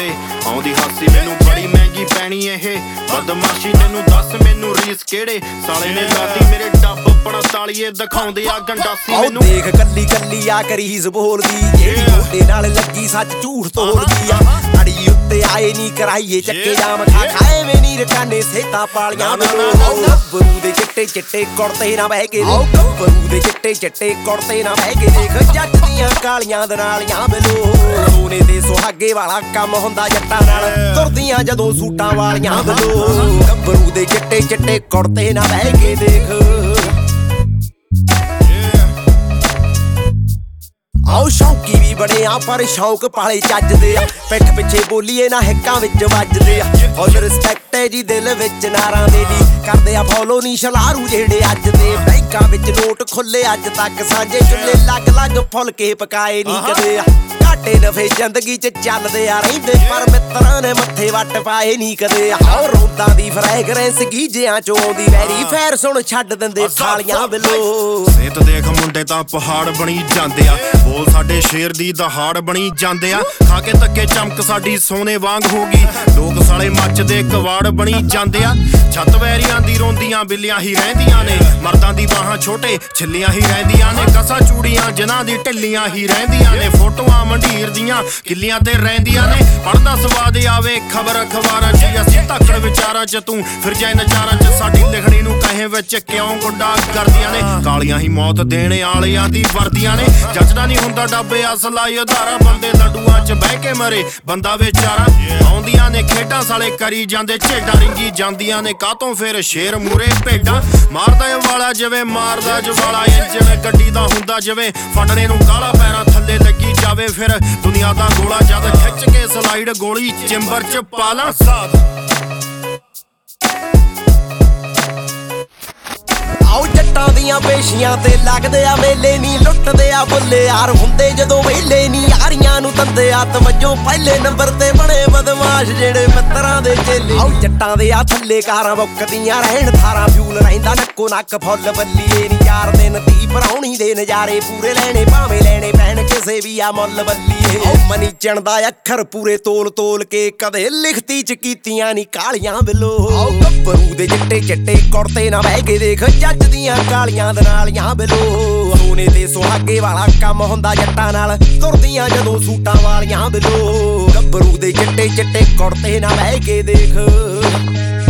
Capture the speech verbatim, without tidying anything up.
ਕਿਹੜੇ ਆਉਂਦੀ ਹਾਸੀ ਮੈਨੂੰ ਬੜੀ ਮਹਿੰਗੀ ਪੈਣੀ ਇਹ ਬਦਮਾਸ਼ੀ ਤੈਨੂੰ ਦੱਸ ਮੈਨੂੰ ਰੀਸ ਕਿਹੜੇ ਸਾਲੇ ਨੇ ਲਾਤੀ ਮੇਰੇ ਡੱਬ ਪੰਤਾਲੀਏ ਦਿਖਾਉਂਦੇ ਆ ਗੰਡਾਸੀ ਮੈਨੂੰ ਦੇਖ ਕੱਲੀ ਕੱਲੀ ਆ ਕਰੀਜ਼ ਬੋਲਦੀ ਜਿਹੜੀ ਮੋਢੇ ਨਾਲ ਲੱਗੀ ਸੱਚ ਝੂਠ ਤੋੜਦੀ ਆ ਅੜੀ ਉੱਤੇ ਆਏ ਨੀ ਕਰਾਈਏ ਚੱਕੇ ਜਾਮ ਖਾ ਖਾਏ ਵੇ ਨੀ ਰਕਾਨੇ ਸੇਤਾਂ ਪਾਲੀਆਂ ਮੈਨੂੰ ਗੱਭਰੂ ਦੇ ਚਿੱਟੇ ਚਿੱਟੇ ਕੁੜਤੇ ਨਾ ਬਹਿ ਕੇ ਗੱਭਰੂ ਦੇ ਚਿੱਟੇ ਚਿੱਟੇ ਕੁੜਤੇ ਨਾ ਬਹਿ ਕੇ ਦੇਖ ਜੱਟ ਦੀਆਂ ਕਾਲੀਆਂ ਦਨਾਲੀਆਂ ਮੈਨੂੰ ਸੋਨੇ ਦੇ ਸੁਹਾਗੇ ਵਾਲਾ ਕੰਮ ਹੁੰਦਾ ਜੱਟਾਂ ਨਾਲ ਤੁਰਦੀਆਂ ਜਦੋਂ ਸੂਟਾਂ ਵਾਲੀਆਂ ਮੈਨੂੰ ਗੱਭਰੂ ਦੇ ਚਿੱਟੇ ਚਿੱਟੇ ਕੁੜਤੇ ਨਾ ਬਹਿ ਕੇ ਦੇਖ ਆਓ ਸ਼ੌਂਕੀ ਵੀ ਬੜੇ ਆ ਪਰ ਸ਼ੌਂਕ ਪਾਲੇ ਚੱਜਦੇ ਆ ਪਿੱਠ ਪਿੱਛੇ ਬੋਲੀਏ ਨਾ ਹਿੱਕਾਂ ਵਿੱਚ ਵੱਜਦੇ ਆ ਫੁੱਲ ਰਿਸਪੈਕਟ ਹੈ ਜੀ ਦਿਲ ਵਿੱਚ ਨਾਰਾਂ ਦੇ ਦੀ ਕਰਦੇ ਆ ਫੋਲੋ ਨੀ ਸ਼ਲਾਰੂ ਜਿਹੜੇ ਅੱਜ ਦੇ ਬੈਂਕਾਂ ਵਿੱਚ ਨੋਟ ਖੁੱਲੇ ਅੱਜ ਤੱਕ ਸਾਂਝੇ ਚੁੱਲੇ ਲੱਗ ਲੱਗ ਫੁੱਲ ਕੇ ਪਕਾਏ ਨੀ ਕਦੇ ਆ ਘਾਟੇ ਨਫੇ ਜ਼ਿੰਦਗੀ ਚ ਚੱਲਦੇ ਆ ਰਹਿੰਦੇ ਪਰ ਮਿੱਤਰਾਂ ਨੇ ਮੱਥੇ ਵੱਟ ਪਾਏ ਨੀ ਕਦੇ ਆਓ ਰੋਦਾਂ ਦੀ ਫਰੈਗਰੈਂਸ ਗੀਜਿਆਂ ਚੋਂ ਆਉਂਦੀ ਵੈਰੀ ਫੈਰ ਸੁਣ ਛੱਡ ਦਿੰਦੇ ਸਾਲੀਆਂ ਬਿਲੋ ਸੇਤ ਦੇਖ ਮੁੰਡੇ ਤਾਂ ਪਹਾੜ ਬਣੀ ਜਾਂਦੇ ਆ ਬੋਲ ਸਾਡੇ ਸ਼ੇਰ ਦੀ ਦਹਾੜ ਬਣੀ ਜਾਂਦੇ ਆ ਖਾ ਕੇ ਧੱਕੇ ਚਮਕ ਸਾਡੀ ਸੋਨੇ ਵਾਂਗ ਹੋ ਗਈ ਲੋਕ ਸਾਲੇ ਮੱਚਦੇ ਕਵਾੜ ਬਣੀ ਜਾਂਦੇ ਆ ਛੱਤ ਵੈਰੀਆਂ ਦੀ ਰੋਂਦੀਆਂ ਬਿੱਲੀਆਂ ਹੀ ਰਹਿੰਦੀਆਂ ਨੇ ਮਰਦਾਂ ਦੀ ਬਾਹਾਂ ਛੋਟੇ ਛਿੱਲੀਆਂ ਹੀ ਰਹਿੰਦੀਆਂ ਨੇ ਕਸਾਂ ਚੂੜੀਆਂ ਜਿਨ੍ਹਾਂ ਦੀ ਢਿੱਲੀਆਂ ਹੀ ਰਹਿੰਦੀਆਂ ਨੇ ਫੋਟੋਆਂ ਮੰਡੀਰ ਦੀਆਂ ਕਿੱਲੀਆਂ ਤੇ ਰਹਿੰਦੀਆਂ ਨੇ ਪੜਦਾ ਸਵਾਦ ਆਵੇ ਖਬਰ ਅਖਬਾਰਾਂ 'ਚ ਅਸੀਂ ਧੱਕੜ ਵਿਚਾਰਾਂ 'ਚ ਤੂੰ ਫਿਰ ਜਾਏ ਨਚਾਰਾਂ 'ਚ ਸਾਡੀ ਲਿਖਣੀ ਨੂੰ ਕਹੇ ਵਿੱਚ ਕਿਉਂ ਗੁੱਡਾ ਕਰਦੀਆਂ ਨੇ ਕਾਲੀਆਂ ਹੀ ਮੌਤ ਦੇਣੇ ਵਾਲਿਆਂ ਦੀ ਵਰਦੀਆਂ ਨੇ ਜੱਜਦਾ ਨਹੀਂ ਹੁੰਦਾ ਡੱਬੇ ਅਸਲਾਈ ਉਧਾਰਾ ਬੰਦੇ ਲੱਡੂਆਂ 'ਚ ਬਹਿ ਕੇ ਮਰੇ ਬੰਦਾ ਵਿਚਾਰਾ ਆਉਂਦੀਆਂ ਨੇ ਖੇਡਾਂ ਸਾਲੇ ਕਰੀ ਜਾਂਦੇ ਝੇਡਾਂ ਰਿੰਗੀ ਜਾਂਦੀਆਂ ਨੇ ਕਾਤੋਂ ਫਿਰ ਸ਼ੇਰ ਮੂਰੇ ਭੇਡਾਂ ਮਾਰਦਾ ਇਹ ਵਾਲਾ ਜਿਵੇਂ ਮਾਰਦਾ ਜਵਾਲਾ ਇੰਜਣ ਗੱਡੀ ਦਾ ਹੁੰਦਾ ਜਿਵੇਂ ਫੜਨੇ ਨੂੰ ਕਾਲਾ ਪੈਰਾਂ ਥੱਲੇ ਲੱਗੀ ਜਾਵੇ ਫਿਰ ਦੁਨੀਆ ਦਾ ਗੋਲਾ ਜਦ ਖਿੱਚ ਕੇ ਸਲਾਈਡ ਗੋਲੀ ਚੈਂਬਰ 'ਚ ਪਾ ਲਾਂ ਸਾਧ ਆਓ ਜੱਟਾਂ ਦੀਆਂ ਪੇਸ਼ੀਆਂ ਤੇ ਲੱਗਦੇ ਆ ਮੇਲੇ ਨੀ ਲੁੱਟਦੇ ਆ ਬੁੱਲੇ ਯਾਰ ਹੁੰਦੇ ਜਦੋਂ ਵੇਲੇ ਨੀ ਯਾਰੀਆਂ ਨੂੰ ਦੰਦੇ ਆ ਤਵੱਜੋ ਪਹਿਲੇ ਨੰਬਰ ਤੇ ਬਣੇ ਬਦਮਾਸ਼ ਜਿਹੜੇ ਮਿੱਤਰਾਂ ਦੇ ਚੇਲੇ ਆਓ ਜੱਟਾਂ ਦੇ ਆ ਥੱਲੇ ਕਾਰਾਂ ਮੁੱਕਦੀਆਂ ਰਹਿਣ ਥਾਰਾਂ ਫਿਊਲ ਰਹਿੰਦਾ ਨੱਕੋ ਨੱਕ ਫੁੱਲ ਬੱਲੀਏ ਨੀ ਚਾਰ ਦਿਨ ਤੀ ਭਰਾਉਣੀ ਦੇ ਨਜ਼ਾਰੇ ਪੂਰੇ ਲੈਣੇ ਭਾਵੇਂ ਲੈਣੇ ਪੈਣ ਕਿਸੇ ਵੀ ਆ ਮੁੱਲ ਬੱਲੀਏ ਆਓ ਮਨੀ ਚਣਦਾ ਅੱਖਰ ਪੂਰੇ ਤੋਲ ਤੋਲ ਕੇ ਕਦੇ ਲਿਖਤੀ ਚ ਕੀਤੀਆਂ ਨੀ ਕਾਲੀਆਂ ਬਿੱਲੋ ਆਓ ਗੱਭਰੂ ਦੇ ਚਿੱਟੇ ਚਿੱਟੇ ਕੁੜਤੇ ਨਾ ਬਹਿ ਕੇ ਦੇਖ ਜੱਜ ਦੀਆਂ ਕਾਲੀਆਂ ਦਨਾਲੀਆਂ ਬਿਲੋ ਸੋਨੇ ਤੇ ਸੁਹਾਗੇ ਵਾਲਾ ਕੰਮ ਹੁੰਦਾ ਜੱਟਾਂ ਨਾਲ ਤੁਰਦੀਆਂ ਜਦੋਂ ਸੂਟਾਂ ਵਾਲੀਆਂ ਬਿਲੋ ਗੱਭਰੂ ਦੇ ਚਿੱਟੇ ਚਿੱਟੇ ਕੁੜਤੇ ਨਾ ਬਹਿ ਕੇ ਦੇਖ